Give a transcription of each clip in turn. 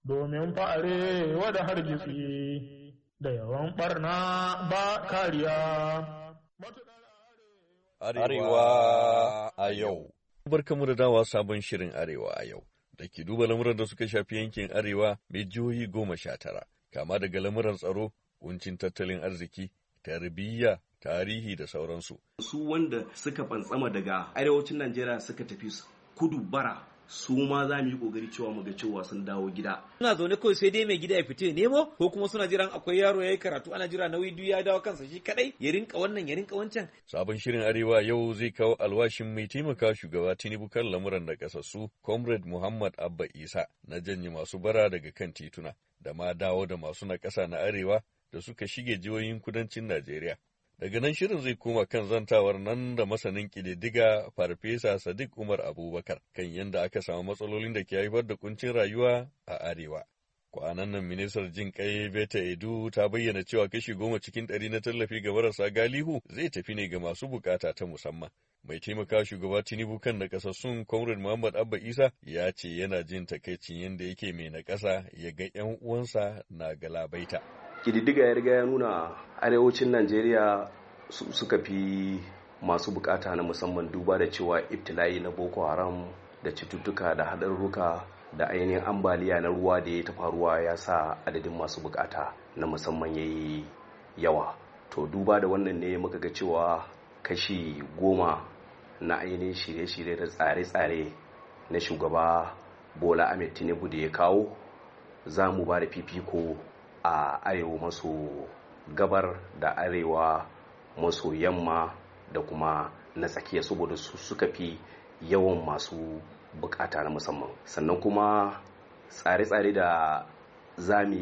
domin fa'are wada hargitsi da yawan ɓarna ba kariya. Arewa a yau. Barkamu da dawa sabon shirin Arewa a yau, da ke duba lamuran da suka shafi yankin Arewa mai jihohi 19, kama daga lamuran tsaro, kuncin tattalin arziki, tarbiyya, tarihi da sauransu. Su wanda suka fantsama daga arewacin Najeriya suka tafi kudu bara, su ma za mu yi kokari cewa mu ga cewa sun dawo gida. Suna zaune kawai sai dai mai gida ya fita ya nemo, ko kuma suna jiran akwai yaro ya yi karatu ana jira nauyi duk ya dawo kansa shi kadai ya rinka wannan ya rinka wancan. Sabon shirin Arewa yau zai kawo alwashin mai taimaka shugaba Tinubu kan lamuran da kasassu Comrade Muhammad Abba Isa na janye masu bara daga kan tituna da ma dawo da masu na ƙasa na Arewa da suka shige jihohin kudancin Najeriya. Daga nan shirin zai koma kan zantawar nan da masanin ƙididdiga Farfesa Sadiq Umar Abubakar kan yadda aka samu matsalolin da ke haifar da kuncin rayuwa a Arewa. Kwanan nan ministar jin kai Beta Edu ta bayyana cewa kashi 10 cikin 100 na tallafi ga marasa galihu zai tafi ne ga masu bukata ta musamman. Mai taimaka shugaba Tinubu kan nakasassun Comrade Muhammad Abba Isa ya ce yana jin takaicin yadda yake mai nakasa ya ga 'yan uwansa na galabaita. Ƙididdiga ya riga ya nuna arewacin Najeriya suka fi masu bukata na musamman, duba da cewa ibtila'i na Boko Haram da cututtuka da haɗarurruka da ainihin ambaliya na ruwa da ya ta faruwa ya sa adadin masu bukata na musamman ya yi yawa. To duba da wannan ne muka ga cewa kashi 10 na ainihin shirye-shirye da tsare-tsare na shugaba Bola Ahmed Tinubu da ya kawo, za mu ba da fifiko a arewa maso gabar da arewa maso yamma da kuma na tsakiya, saboda su suka fi yawan masu bukata na musamman. Sannan kuma tsare-tsare da zamu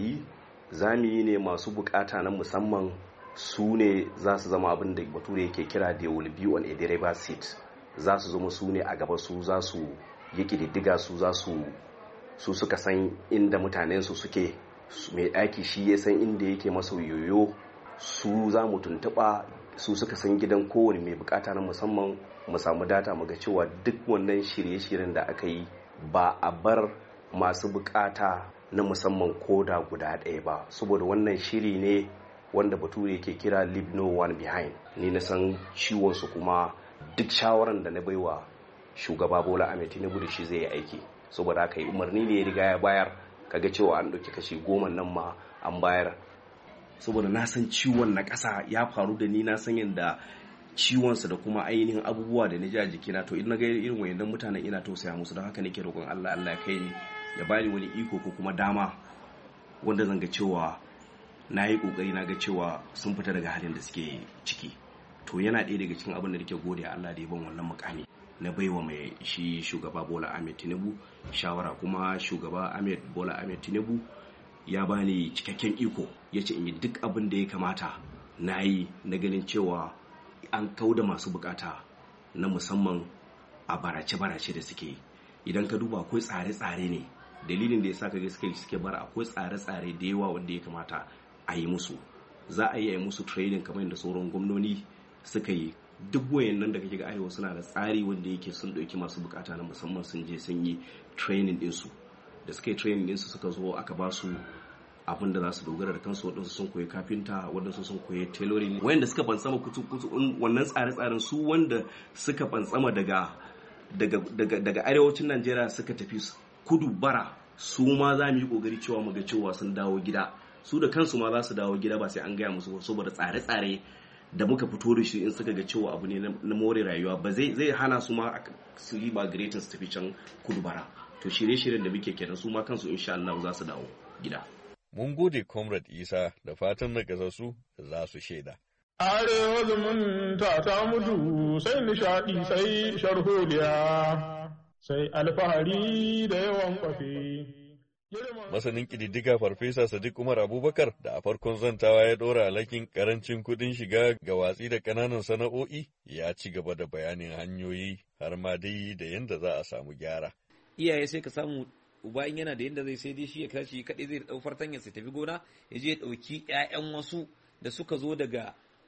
yi ne masu bukata na musamman su ne za su zama abin da bature yake kira they will be on a driver's seat. Za su zama su ne a gaba, su za su yi ƙididdiga, su suka san inda mutanensu suke, mai ɗaki shi ya san inda yake masa yoyo, su za mu tuntuɓa, su suka san gidan kowane mai bukata na musamman. Mu samu data mu ga cewa duk wannan shirye-shiryen da aka yi ba a bar masu bukata na musamman ko da guda ɗaya ba, saboda wannan shiri ne wanda bature yake kira leave no one behind. Ni na san ciwon su, kuma duk shawaran da na baiwa shugaba Bola Ahmed Tinubu da shi zai yi aiki, saboda haka yi umarni ne ya riga ya bayar. Kaga cewa an ɗauki kashi 10 nan ma an bayar, saboda na san ciwon na ƙasa ya faru da ni, na san yadda ciwonsa da kuma ainihin abubuwa da na ji a jikina. To idan na ga irin wayannan mutanen ina tausaya musu, don haka nake roƙon Allah ya kai ni ya bani wani iko ko kuma dama wanda zan ga cewa na yi ƙoƙari na ga cewa sun fita daga halin da suke ciki. To yana ɗaya daga cikin abin da nake gode Allah da ya ban wannan mukami na baiwa mai shi shugaba Bola Ahmed Tinubu shawara. Kuma shugaba Bola Ahmed Tinubu ya bani cikakken iko, ya ce in yi duk abin da ya kamata na yi na ganin cewa an kauda masu bukata na musamman a barace-barace da suke. Idan ka duba akwai tsare-tsare ne, dalilin da ya sa ka suke bara, akwai tsare-tsare da yawa wanda ya kamata a yi musu. Za a yi musu training kamar yadda sauran gwamnoni suka yi. Duk wayannan da kake ga arewa suna da tsari wanda yake sun ɗauki masu bukata na musamman sun je sun yi training ɗinsu. Da suka yi training ɗinsu suka zo aka ba su abin da za su dogara da kansu. Waɗansu sun koyi kafinta, waɗansu sun koyi tailoring. Wayanda suka fantsama kutu wannan tsare-tsaren, su wanda suka fantsama daga arewacin Najeriya suka tafi kudu bara, su ma za mu yi kokari cewa mu ga cewa sun dawo gida. Su da kansu ma za su dawo gida, ba sai an gaya musu, saboda tsare-tsare da muka fito da shi in suka ga cewa abu ne na more rayuwa, ba zai hana su ma su yi migrating su tafi can kudu bara. To shirye-shiryen da muke kenan, su ma kansu insha Allah za su dawo gida. Mun gode Comrade Isa, da fatan na kasassu za su shaida. Arewa zumunta ta mutu sai nishaɗi sai sharholiya, sai alfahari da yawan kwafe. Masanin ƙididdiga Farfesa Sadiq Umar Abubakar da a farkon zantawa ya ɗora alhakin ƙarancin kuɗin shiga ga watsi da ƙananan sana'o'i, ya ci gaba da bayanin hanyoyi har ma dai da yadda za a samu gyara. Iyaye sai ka samu uba in yana da yadda zai sai dai shi ya kashi kaɗai zai ɗau fartanya sai tafi gona ya je ya ɗauki 'ya'yan wasu da suka zo daga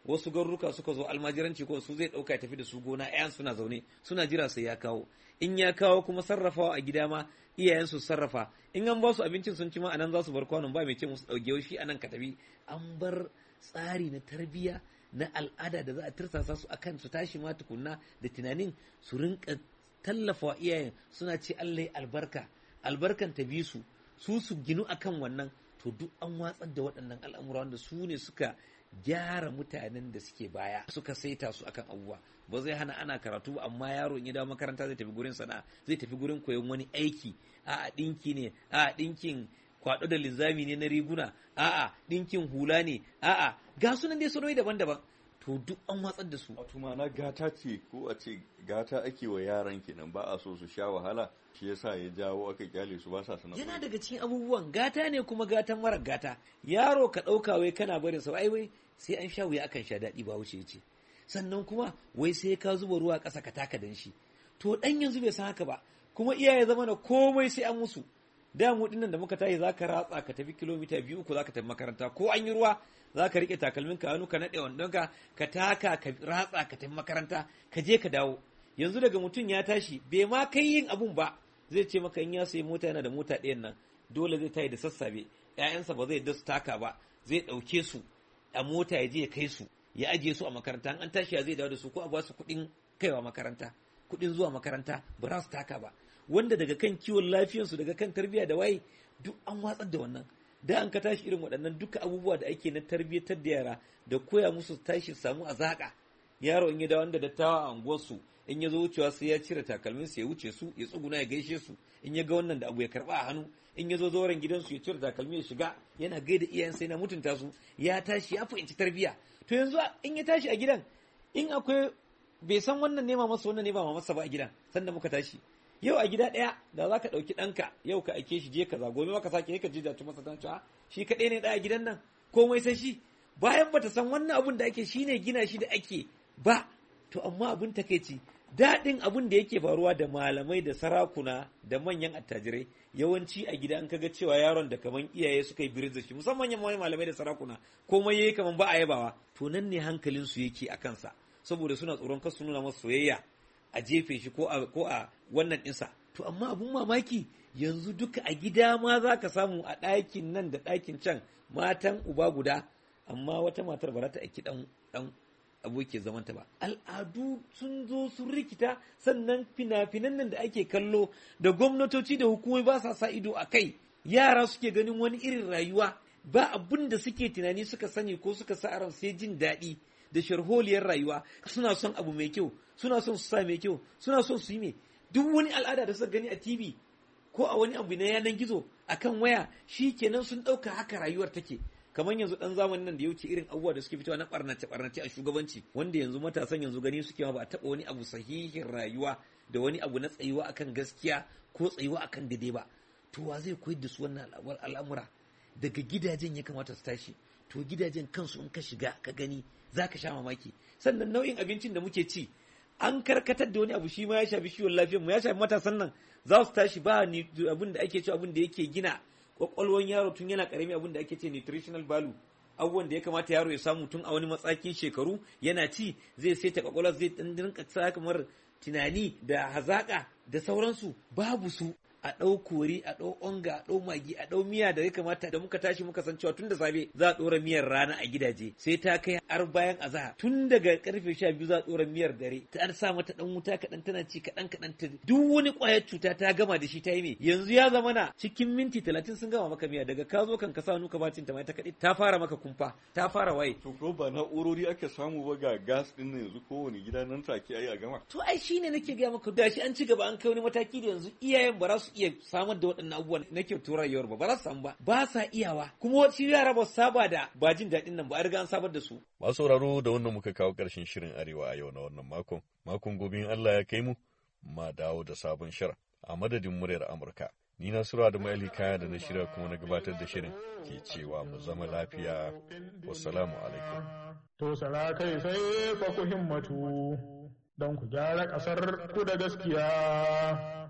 wasu garuruka suka zo almajiranci ko su zai ɗauka ya tafi da su gona, 'yan suna zaune suna jira sai ya kawo. In ya kawo kuma sarrafawa a gida ma iyayen su sarrafa, in an ba su abincin sun ci ma anan za su bar kwanon, ba mai ce musu ɗauke shi anan ka tafi. An bar tsari na tarbiyya na al'ada da za a tirsasa su akan su tashi ma tukunna da tunanin su rinka tallafawa iyayen, suna ce Allah ya albarkan ta bi su ginu akan wannan. To duk an watsar da waɗannan al'amura wanda su ne suka gyara mutanen da suke baya, suka saita su akan abubuwa. Ba zai hana ana karatu ba, amma yaro in ya dawo makaranta zai tafi gurin sana'a, zai tafi gurin koyon wani aiki, a'a ɗinki ne, a'a ɗinkin kwaɗo da linzami ne na riguna, a'a ɗinkin hula ne, a'a ga sunan dai sanoi daban-daban. To duk an watsar da su. Wato ma'ana gata ce, ko a ce gata ake wa yaran kenan, ba a so su sha wahala, shi yasa ya jawo aka kyale su ba sa sanar. Yana daga cikin abubuwan gata ne, kuma gatan mara gata. Yaro ka ɗauka wai kana barin sa, wai sai an sha wuya akan sha daɗi, ba wuce ce. Sannan kuma wai sai ka zuba ruwa ƙasa ka taka dan shi. To ɗan yanzu bai san haka ba, kuma iyaye zama na komai sai an musu. Da mu dinnan da muka tashi zaka ratsa ka tafi kilomita 2-3 zaka tafi makaranta, ko an yi ruwa zaka rike takalmin ka hannu ka nade wandonka ka taka ka ratsa ka tafi makaranta ka je ka dawo. Yanzu daga mutum ya tashi bai ma kai yin abun ba, zai ce maka in ya sayi mota yana da mota ɗayan nan dole zai tayi da sassabe, ƴaƴansa ba zai da su taka ba, zai ɗauke su a mota ya je ya kai su ya ajiye su a makaranta, an tashi ya zai dawo da su, ko a ba su kuɗin kaiwa makaranta, kuɗin zuwa makaranta, ba za su taka ba. Wanda daga kan kiwon lafiyarsu, daga kan tarbiyya da waye, duk an watsar da wannan. Da an ka tashi irin waɗannan duka abubuwa da ake na tarbiyyatar da yara da koya musu tashi samu azaka. Yaro in ya dawo da dattawa a unguwarsu, in ya zo wucewa sai ya cire takalmin su ya wuce su, ya tsuguna ya gaishe su, in ya ga wannan da abu ya karba a hannu, in ya zo zauren gidansu ya cire takalmi ya shiga, yana gaida iyayensa, yana mutunta su, ya tashi ya fahimci tarbiyya. To yanzu in ya tashi a gidan, in akwai bai san wannan nema masa wannan ne ba masa ba a gidan, sanda muka tashi. Yau a gida ɗaya da za ka ɗauki ɗanka yau ka aike shi je kaza, gobe maka sake ka je da tu masa tancewa shi kaɗai ne ɗaya gidan nan, komai sai shi, bayan bata san wannan abun da ake shine gina shi da ake ba. To amma abun takeici, daɗin abun da yake faruwa da malamai da sarakuna da manyan attajirai, yawanci a gida an kaga cewa yaron da kaman iyaye suka yi birin da shi, musamman manyan malamai da sarakuna, komai yayi kaman ba a yabawa, to nan ne hankalin su yake a kansa, saboda suna tsoron kar su nuna masa soyayya a jefe shi ko a wannan ɗinsa. To amma abun mamaki yanzu duka a gida ma za ka samu a ɗakin nan da ɗakin can matan uba guda, amma wata matar ba za ta aiki ɗan aboki zamanta ba. Al'adu sun zo sun rikita, sannan fina-finan nan da ake kallo da gwamnatoci da hukumomi ba sa sa ido a kai, yara suke ganin wani irin rayuwa, ba abin da suke tunani suka sani ko suka sa ran sai jin daɗi da sharholiyar rayuwa. Suna son abu mai kyau, suna son su sa mai kyau, suna son su yi mai duk wani al'ada da suka gani a TV ko a wani abu na yanar gizo akan waya, shi kenan sun ɗauka haka rayuwar take. Kamar yanzu ɗan zamanin nan da ya wuce irin abubuwa da suke fitowa na ɓarnace a shugabanci, wanda yanzu matasan yanzu gani suke ma ba a taɓa wani abu sahihin rayuwa da wani abu na tsayuwa akan gaskiya ko tsayuwa akan daidai ba. To wa zai koyar da su wannan al'amura? Daga gidajen ya kamata su tashi. To gidajen kansu in ka shiga ka gani za ka sha mamaki. Sannan nau'in abincin da muke ci an karkatar da wani abu, shi ma ya shafi kiwon lafiyar mu, ya shafi matasan nan. Za su tashi ba ni abin da ake cewa abin da yake gina kwakwalwar yaro tun yana karami, abin da ake ce nutritional value, abubuwan da ya kamata yaro ya samu tun a wani matsakin shekaru yana ci, zai saita kwakwalwar, zai rinka sa kamar tunani da hazaka da sauransu, babu su. A ɗau kori, a ɗau onga, a ɗau magi, a ɗau miya da ya kamata da muka tashi muka san cewa tun da safe za a ɗora miyar rana a gidaje, sai ta kai har bayan azahar, tun daga karfe 12 za a ɗora miyar dare, ta sa mata ɗan wuta kaɗan tana ci kaɗan ta duk wani ƙwayar cuta ta gama da shi ta yi me. Yanzu ya zama na cikin minti 30 sun gama maka miya, daga ka zo kan ka sa nuka bacin ta mai ta kaɗai ta fara maka kumfa, ta fara waye. To ko ba na'urori ake samu ba ga gas ɗin yanzu kowane gida nan take ai a gama. To ai shine nake gaya maka, da shi an ci gaba an kai wani mataki da yanzu iyayen ba za su iya samar da waɗannan abubuwan na kyautar rayuwar ba za su samu ba sa iyawa, kuma wasu yara ba su saba da ba jin daɗin nan ba, a riga an sabar da su. Masu sauraro da wannan muka kawo ƙarshen shirin Arewa a yau na wannan makon gobe in Allah ya kai mu ma dawo da sabon shirin. A madadin muryar Amurka, ni Nasiru Adamu Ali Kaya da na shirya kuma na gabatar da shirin ke cewa mu zama lafiya. Wassalamu alaikum. To sala kai sai fa ku himmatu don ku gyara ƙasar ku da gaskiya.